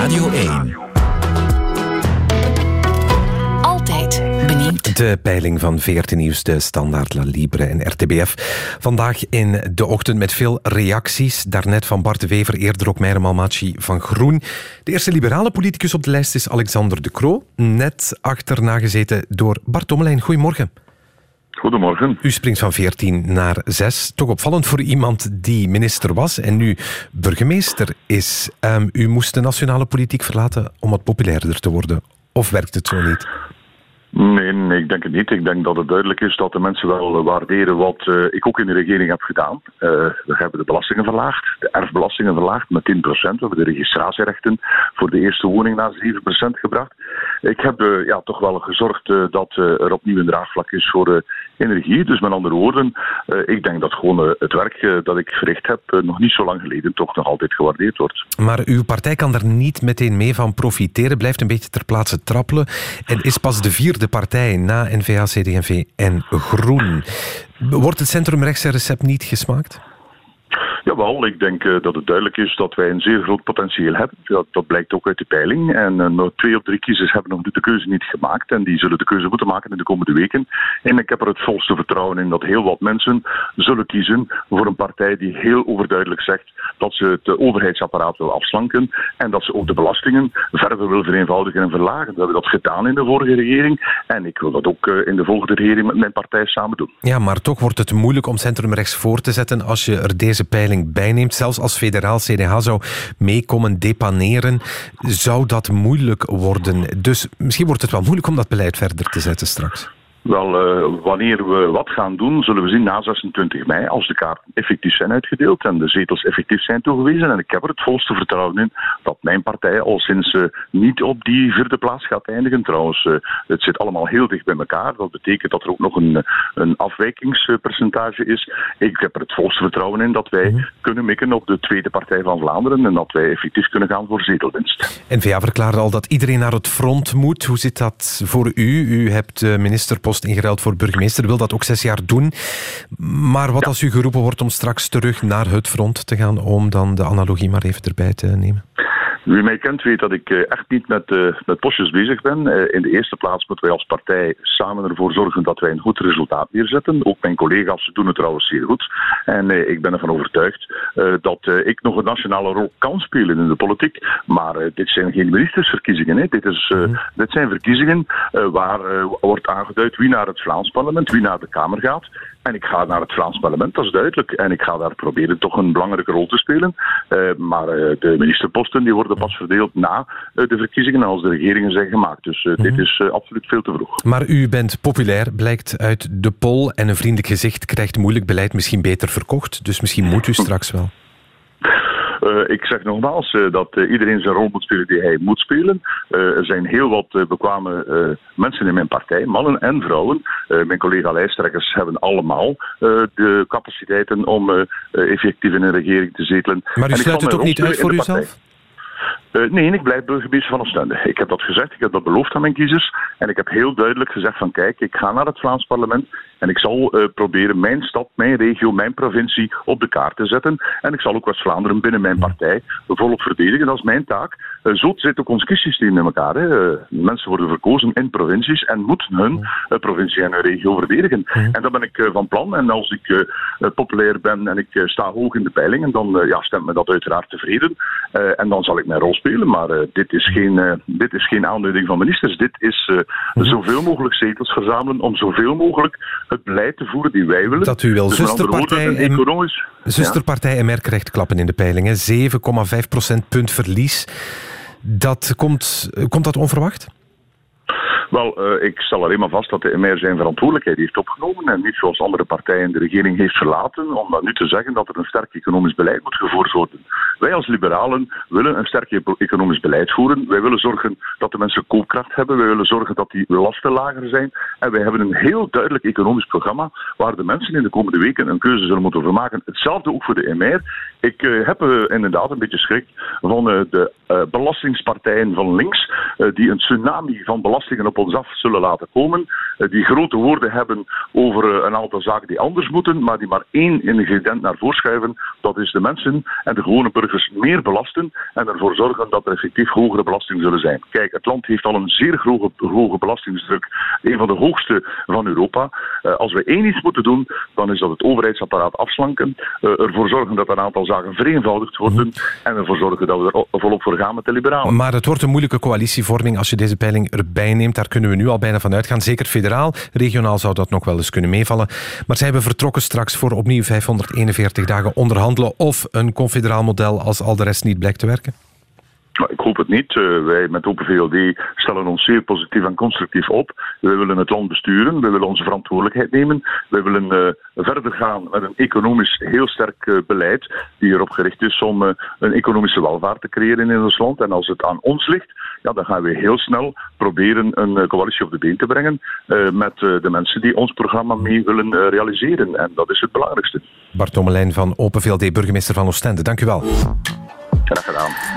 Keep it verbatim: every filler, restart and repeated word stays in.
Radio één. Altijd benieuwd. De peiling van V R T Nieuws, De Standaard, La Libre en R T B F. Vandaag in de ochtend met veel reacties. Daarnet van Bart de Wever, eerder ook Meira Malmachi van Groen. De eerste liberale politicus op de lijst is Alexander De Croo. Net achterna gezeten door Bart Tommelijn. Goedemorgen. Goedemorgen. U springt van veertien naar zes. Toch opvallend voor iemand die minister was en nu burgemeester is. Um, u moest de nationale politiek verlaten om wat populairder te worden. Of werkt het zo niet? Nee, nee, ik denk het niet. Ik denk dat het duidelijk is dat de mensen wel waarderen wat uh, ik ook in de regering heb gedaan. Uh, we hebben de belastingen verlaagd, de erfbelastingen verlaagd met tien procent. We hebben de registratierechten voor de eerste woning naar zeven procent gebracht. Ik heb uh, ja, toch wel gezorgd uh, dat uh, er opnieuw een draagvlak is voor uh, energie. Dus met andere woorden, uh, ik denk dat gewoon uh, het werk uh, dat ik verricht heb uh, nog niet zo lang geleden toch nog altijd gewaardeerd wordt. Maar uw partij kan daar niet meteen mee van profiteren, blijft een beetje ter plaatse trappelen en is pas de vierde partij na N V A, C D en V en Groen. Wordt het centrumrechtse recept niet gesmaakt? Jawel, ik denk uh, dat het duidelijk is dat wij een zeer groot potentieel hebben. Dat, dat blijkt ook uit de peiling. En uh, nog twee op drie kiezers hebben nog de keuze niet gemaakt. En die zullen de keuze moeten maken in de komende weken. En ik heb er het volste vertrouwen in dat heel wat mensen zullen kiezen voor een partij die heel overduidelijk zegt dat ze het overheidsapparaat wil afslanken. En dat ze ook de belastingen verder wil vereenvoudigen en verlagen. We hebben dat gedaan in de vorige regering. En ik wil dat ook uh, in de volgende regering met mijn partij samen doen. Ja, maar toch wordt het moeilijk om centrumrechts voor te zetten als je er deze peiling bijneemt. Zelfs als federaal C D H zou meekomen depaneren, zou dat moeilijk worden. Dus misschien wordt het wel moeilijk om dat beleid verder te zetten straks. Wel, uh, wanneer we wat gaan doen, zullen we zien na zesentwintig mei, als de kaarten effectief zijn uitgedeeld en de zetels effectief zijn toegewezen. En ik heb er het volste vertrouwen in dat mijn partij al sinds uh, niet op die vierde plaats gaat eindigen. Trouwens, uh, het zit allemaal heel dicht bij elkaar. Dat betekent dat er ook nog een, een afwijkingspercentage is. Ik heb er het volste vertrouwen in dat wij mm-hmm. kunnen mikken op de tweede partij van Vlaanderen en dat wij effectief kunnen gaan voor zetelwinst. N V A verklaarde al dat iedereen naar het front moet. Hoe zit dat voor u? U hebt uh, ministerpost ingeruild voor burgemeester, wil dat ook zes jaar doen. Maar wat ja. als u geroepen wordt om straks terug naar het front te gaan, om dan de analogie maar even erbij te nemen? Wie mij kent weet dat ik echt niet met, uh, met postjes bezig ben. Uh, in de eerste plaats moeten wij als partij samen ervoor zorgen dat wij een goed resultaat neerzetten. Ook mijn collega's doen het trouwens zeer goed. En uh, ik ben ervan overtuigd uh, dat uh, ik nog een nationale rol kan spelen in de politiek. Maar uh, dit zijn geen ministersverkiezingen. Hè. Dit, is, uh, mm. dit zijn verkiezingen uh, waar uh, wordt aangeduid wie naar het Vlaams parlement, wie naar de Kamer gaat. En ik ga naar het Vlaams parlement, dat is duidelijk. En ik ga daar proberen toch een belangrijke rol te spelen. Uh, maar uh, de ministerposten die worden pas verdeeld na uh, de verkiezingen als de regeringen zijn gemaakt. Dus uh, mm-hmm. dit is uh, absoluut veel te vroeg. Maar u bent populair, blijkt uit de poll. En een vriendelijk gezicht krijgt moeilijk beleid misschien beter verkocht. Dus misschien moet u straks wel. Uh, ik zeg nogmaals uh, dat uh, iedereen zijn rol moet spelen die hij moet spelen. Uh, er zijn heel wat uh, bekwame uh, mensen in mijn partij, mannen en vrouwen. Uh, mijn collega-lijsttrekkers hebben allemaal uh, de capaciteiten om uh, uh, effectief in een regering te zetelen. Maar u en sluit het ook niet uit voor uzelf? Uh, nee, ik blijf burgemeester van Oostende. Ik heb dat gezegd, ik heb dat beloofd aan mijn kiezers. En ik heb heel duidelijk gezegd van kijk, ik ga naar het Vlaams parlement en ik zal uh, proberen mijn stad, mijn regio, mijn provincie op de kaart te zetten. En ik zal ook West-Vlaanderen binnen mijn partij volop verdedigen. Dat is mijn taak. Uh, zo zit ook ons kiessysteem in elkaar. Hè. Uh, mensen worden verkozen in provincies en moeten hun uh, provincie en hun regio verdedigen. Mm. En dat ben ik uh, van plan. En als ik uh, uh, populair ben en ik uh, sta hoog in de peilingen, dan uh, ja, stemt me dat uiteraard tevreden. Uh, en dan zal ik mijn rol spelen. Maar uh, dit, is geen, uh, dit is geen aanduiding van ministers. Dit is uh, mm. zoveel mogelijk zetels verzamelen om zoveel mogelijk het beleid te voeren die wij willen. Dat u wil. Dus zusterpartij, woorden, economisch, zusterpartij ja. M R krijgt klappen in de peilingen. zeven komma vijf procentpunt verlies. Dat komt, komt dat onverwacht? Wel, uh, ik stel alleen maar vast dat de M R zijn verantwoordelijkheid heeft opgenomen en niet zoals andere partijen de regering heeft verlaten, om dan nu te zeggen dat er een sterk economisch beleid moet gevoerd worden. Wij als liberalen willen een sterk economisch beleid voeren. Wij willen zorgen dat de mensen koopkracht hebben. Wij willen zorgen dat die lasten lager zijn. En wij hebben een heel duidelijk economisch programma waar de mensen in de komende weken een keuze zullen moeten maken. Hetzelfde ook voor de M R. Ik uh, heb uh, inderdaad een beetje schrik van uh, de uh, belastingspartijen van links, uh, die een tsunami van belastingen op op ons af zullen laten komen, uh, die grote woorden hebben over uh, een aantal zaken die anders moeten, maar die maar één ingrediënt naar voren schuiven, dat is de mensen en de gewone burgers meer belasten en ervoor zorgen dat er effectief hogere belastingen zullen zijn. Kijk, het land heeft al een zeer hoge, hoge belastingsdruk, een van de hoogste van Europa. Uh, als we één iets moeten doen, dan is dat het overheidsapparaat afslanken, uh, ervoor zorgen dat een aantal zaken vereenvoudigd worden en ervoor zorgen dat we er volop voor gaan met de liberalen. Maar het wordt een moeilijke coalitievorming als je deze peiling erbij neemt. Daar kunnen we nu al bijna van uitgaan. Zeker federaal. Regionaal zou dat nog wel eens kunnen meevallen. Maar zij hebben vertrokken straks voor opnieuw vijfhonderdeenenveertig dagen onderhandelen of een confederaal model als al de rest niet blijkt te werken? Ik hoop het niet. Uh, wij met Open V L D stellen ons zeer positief en constructief op. Wij willen het land besturen. Wij willen onze verantwoordelijkheid nemen. Wij willen uh, verder gaan met een economisch heel sterk uh, beleid die erop gericht is om uh, een economische welvaart te creëren in ons land. En als het aan ons ligt, ja, dan gaan we heel snel proberen een uh, coalitie op de been te brengen uh, met uh, de mensen die ons programma mee willen uh, realiseren. En dat is het belangrijkste. Bart Tommelijn van Open V L D, burgemeester van Oostende. Dank u wel. Graag gedaan.